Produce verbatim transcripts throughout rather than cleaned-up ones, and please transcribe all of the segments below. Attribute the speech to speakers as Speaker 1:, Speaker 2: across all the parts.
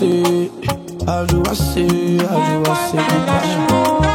Speaker 1: say, how do I say, how do I say goodbye?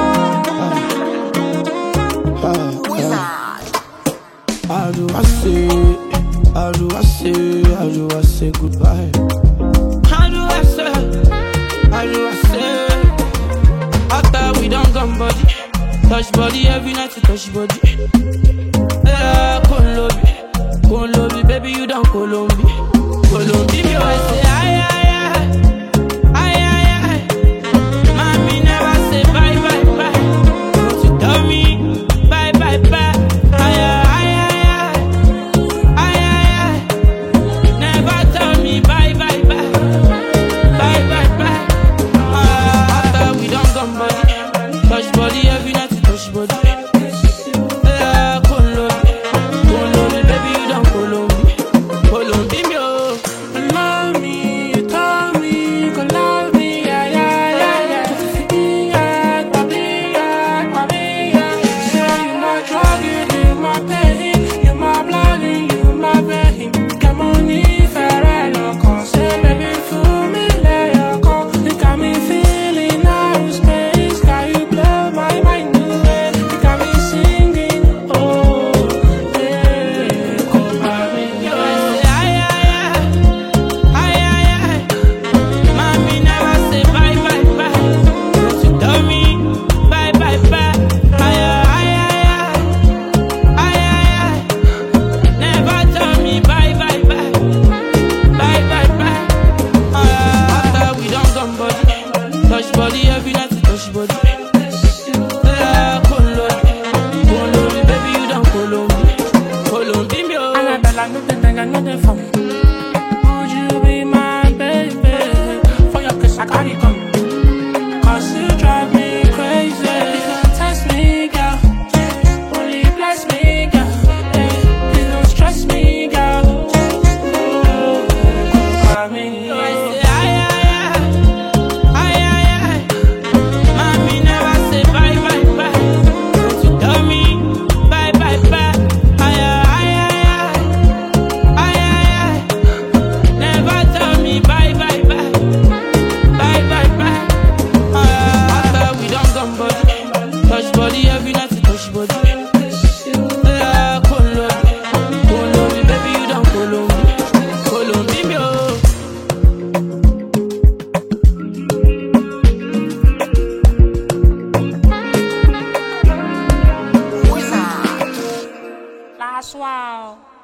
Speaker 1: Ah, ah, ah. How do I say, how do I say, how do I say goodbye? How do I say, how do I say? After we done gone body, touch body every night to touch body. Yeah, Colombia, Colombia, baby you don't Colombia, Colombia, me always say aye aye aye, aye aye aye. Mommy never say bye bye bye, she tell me bye bye bye. Aye aye aye aye, aye aye aye. Never tell me bye bye bye, bye bye bye. Ah, after we done gone body, touch body every night to touch body. Yeah, Colombia, Colombia, baby you don't Colombia, Colombia. Love me, you told me you could love me, yeah, yeah, yeah, yeah. Yeah, baby, yeah, baby, yeah. Say you my drug, you my pain, you my blood, you my vein. Come on, if I loco, say baby, fool me, let you go. You got me feeling out of space, got you blow my mind away. You got me singing, oh, yeah, come by me, yeah. Mommy never say bye bye bye, she tell me bye bye bye. Aye aye aye, aye aye aye. Never tell me bye bye bye, bye bye bye. After we done gone body, touch body every night to touch body. Yeah, Colombia, Colombia, baby you don't Colombia, Colombia. Annabella, no the thing, I know the fun. Would you be my baby? For your kiss I got it come. Cause you drive me crazy. You don't test me, girl. Only bless me, girl. Hey, you don't stress me, girl. Oh, come by me. I say aye aye aye, aye aye aye. Mommy never say bye bye bye, she tell me bye bye bye. Aye aye aye, aye aye aye. Never tell me bye bye bye, bye bye bye. After we done gone body, touch body every night to touch body. Yeah, Colombia, Colombia, baby you don't Colombia, Colombia.
Speaker 2: Last wow.